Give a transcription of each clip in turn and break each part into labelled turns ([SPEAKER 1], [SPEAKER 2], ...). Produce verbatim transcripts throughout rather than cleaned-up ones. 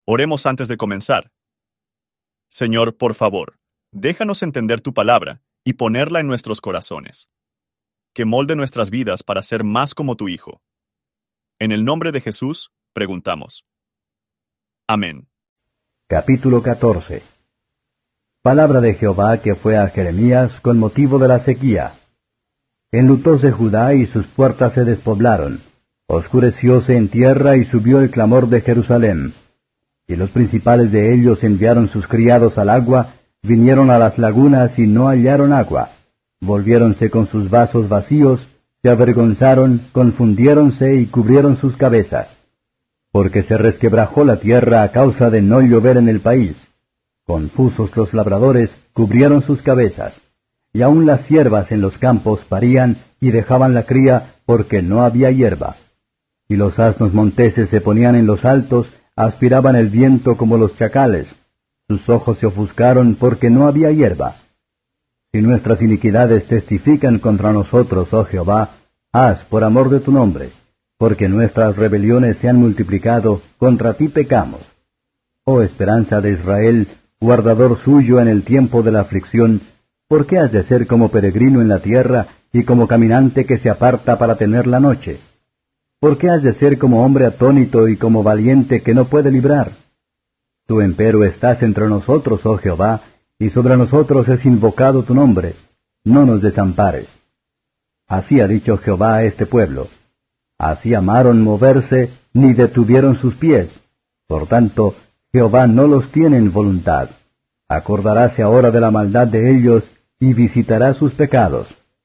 [SPEAKER 1] Oremos antes de comenzar. Señor, por favor, déjanos entender tu palabra y ponerla en nuestros corazones. Que molde nuestras vidas para ser más como tu Hijo. En el nombre de Jesús, preguntamos. Amén.
[SPEAKER 2] Capítulo catorce. Palabra de Jehová que fue a Jeremías con motivo de la sequía. Enlutóse Judá y sus puertas se despoblaron. Oscurecióse en tierra y subió el clamor de Jerusalén. Y los principales de ellos enviaron sus criados al agua, vinieron a las lagunas y no hallaron agua. Volviéronse con sus vasos vacíos, se avergonzaron, confundiéronse y cubrieron sus cabezas. Porque se resquebrajó la tierra a causa de no llover en el país. Confusos los labradores cubrieron sus cabezas. Y aun las siervas en los campos parían y dejaban la cría porque no había hierba. Y los asnos monteses se ponían en los altos, aspiraban el viento como los chacales. Sus ojos se ofuscaron porque no había hierba. Si nuestras iniquidades testifican contra nosotros, oh Jehová, haz por amor de tu nombre, porque nuestras rebeliones se han multiplicado, contra ti pecamos. Oh esperanza de Israel, guardador suyo en el tiempo de la aflicción, ¿por qué has de ser como peregrino en la tierra y como caminante que se aparta para tener la noche? ¿Por qué has de ser como hombre atónito y como valiente que no puede librar? Tú empero estás entre nosotros, oh Jehová, y sobre nosotros es invocado tu nombre. No nos desampares. Así ha dicho Jehová a este pueblo. Así amaron moverse, ni detuvieron sus pies. Por tanto, Jehová no los tiene en voluntad. Acordaráse ahora de la maldad de ellos, y visitará sus pecados.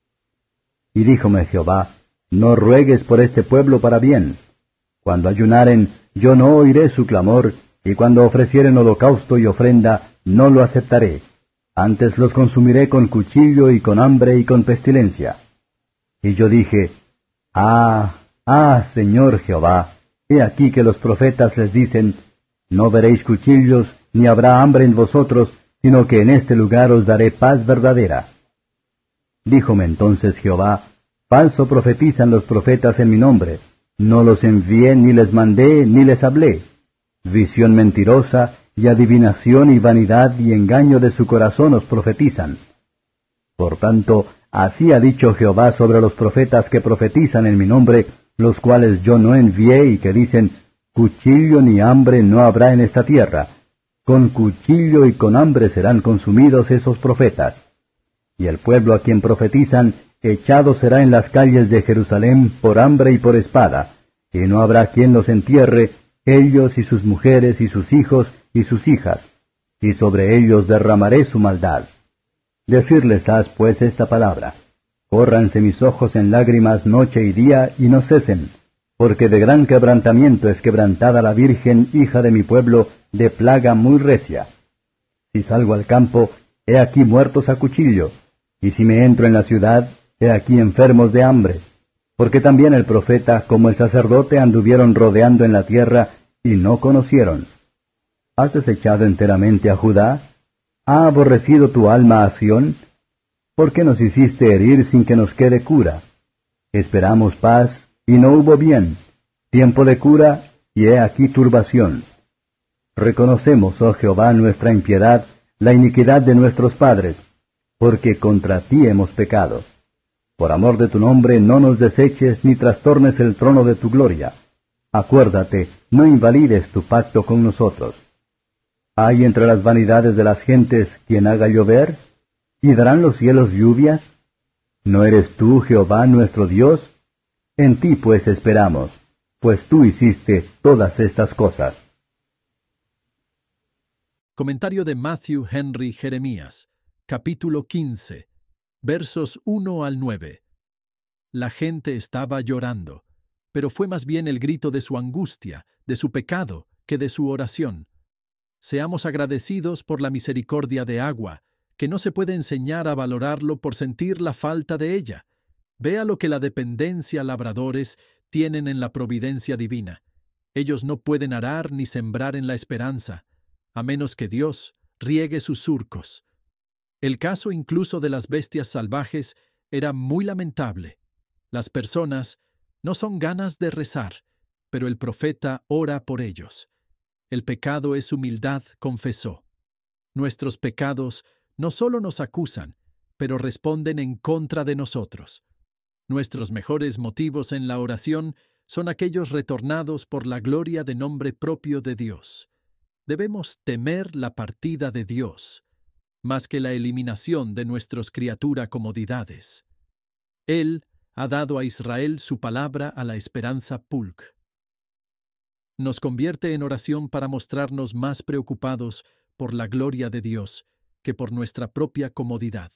[SPEAKER 2] Y díjome Jehová, no ruegues por este pueblo para bien. Cuando ayunaren, yo no oiré su clamor, y cuando ofrecieren holocausto y ofrenda, no lo aceptaré. Antes los consumiré con cuchillo y con hambre y con pestilencia. Y yo dije, Ah, ah, Señor Jehová, he aquí que los profetas les dicen, no veréis cuchillos, ni habrá hambre en vosotros, sino que en este lugar os daré paz verdadera. Díjome entonces Jehová, falso profetizan los profetas en mi nombre, no los envié, ni les mandé, ni les hablé. Visión mentirosa, y adivinación y vanidad y engaño de su corazón os profetizan. Por tanto, así ha dicho Jehová sobre los profetas que profetizan en mi nombre, los cuales yo no envié y que dicen, cuchillo ni hambre no habrá en esta tierra. Con cuchillo y con hambre serán consumidos esos profetas. Y el pueblo a quien profetizan, echado será en las calles de Jerusalén por hambre y por espada, y no habrá quien los entierre, ellos y sus mujeres y sus hijos y sus hijas, y sobre ellos derramaré su maldad. Decirles has pues esta palabra, córranse mis ojos en lágrimas noche y día, y no cesen, porque de gran quebrantamiento es quebrantada la Virgen, hija de mi pueblo, de plaga muy recia. Si salgo al campo, he aquí muertos a cuchillo, y si me entro en la ciudad, he aquí enfermos de hambre, porque también el profeta como el sacerdote anduvieron rodeando en la tierra, y no conocieron. ¿Has desechado enteramente a Judá? ¿Ha aborrecido tu alma a Sión? ¿Por qué nos hiciste herir sin que nos quede cura? Esperamos paz, y no hubo bien, tiempo de cura, y he aquí turbación. Reconocemos, oh Jehová, nuestra impiedad, la iniquidad de nuestros padres, porque contra ti hemos pecado. Por amor de tu nombre no nos deseches ni trastornes el trono de tu gloria. Acuérdate, no invalides tu pacto con nosotros. ¿Hay entre las vanidades de las gentes quien haga llover? ¿Y darán los cielos lluvias? ¿No eres tú, Jehová, nuestro Dios? En ti pues esperamos, pues tú hiciste todas estas cosas.
[SPEAKER 3] Comentario de Matthew Henry Jeremías, capítulo quince, versos uno al nueve. La gente estaba llorando, pero fue más bien el grito de su angustia, de su pecado, que de su oración. Seamos agradecidos por la misericordia de agua, que no se puede enseñar a valorarlo por sentir la falta de ella. Vea lo que la dependencia labradores tienen en la providencia divina. Ellos no pueden arar ni sembrar en la esperanza, a menos que Dios riegue sus surcos. El caso incluso de las bestias salvajes era muy lamentable. Las personas no son ganas de rezar, pero el profeta ora por ellos. El pecado es humildad, confesó. Nuestros pecados no solo nos acusan, pero responden en contra de nosotros. Nuestros mejores motivos en la oración son aquellos retornados por la gloria de nombre propio de Dios. Debemos temer la partida de Dios, más que la eliminación de nuestras criatura comodidades. Él ha dado a Israel su palabra a la esperanza pulc. Nos convierte en oración para mostrarnos más preocupados por la gloria de Dios que por nuestra propia comodidad.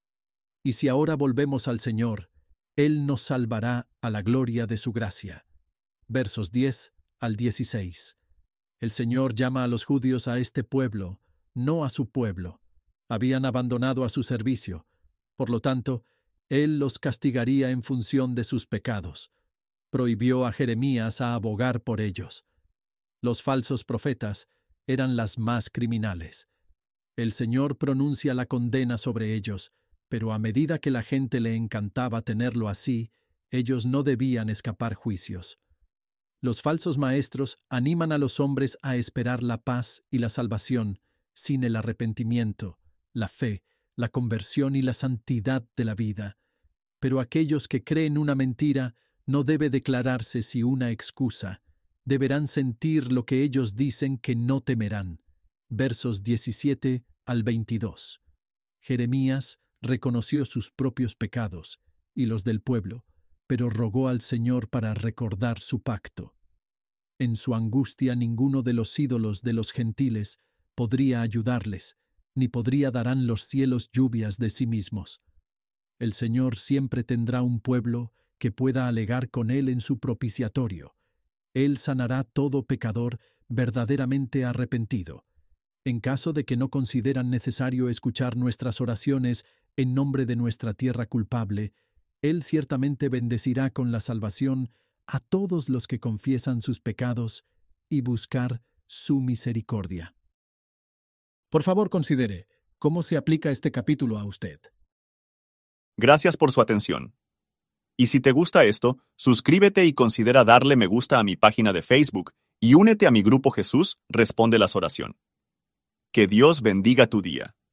[SPEAKER 3] Y si ahora volvemos al Señor, Él nos salvará a la gloria de su gracia. Versos diez al dieciséis. El Señor llama a los judíos a este pueblo, no a su pueblo. Habían abandonado a su servicio. Por lo tanto, Él los castigaría en función de sus pecados. Prohibió a Jeremías a abogar por ellos. Los falsos profetas eran las más criminales. El Señor pronuncia la condena sobre ellos, pero a medida que la gente le encantaba tenerlo así, ellos no debían escapar juicios. Los falsos maestros animan a los hombres a esperar la paz y la salvación sin el arrepentimiento, la fe, la conversión y la santidad de la vida. Pero aquellos que creen una mentira no debe declararse si una excusa. Deberán sentir lo que ellos dicen que no temerán. Versos diecisiete al veintidós. Jeremías reconoció sus propios pecados y los del pueblo, pero rogó al Señor para recordar su pacto. En su angustia ninguno de los ídolos de los gentiles podría ayudarles, ni podría darán los cielos lluvias de sí mismos. El Señor siempre tendrá un pueblo que pueda alegar con Él en su propiciatorio. Él sanará todo pecador verdaderamente arrepentido. En caso de que no consideran necesario escuchar nuestras oraciones en nombre de nuestra tierra culpable, Él ciertamente bendecirá con la salvación a todos los que confiesan sus pecados y buscar su misericordia. Por favor, considere cómo se aplica este capítulo a usted.
[SPEAKER 1] Gracias por su atención. Y si te gusta esto, suscríbete y considera darle me gusta a mi página de Facebook y únete a mi grupo Jesús Responde las Oraciones. Que Dios bendiga tu día.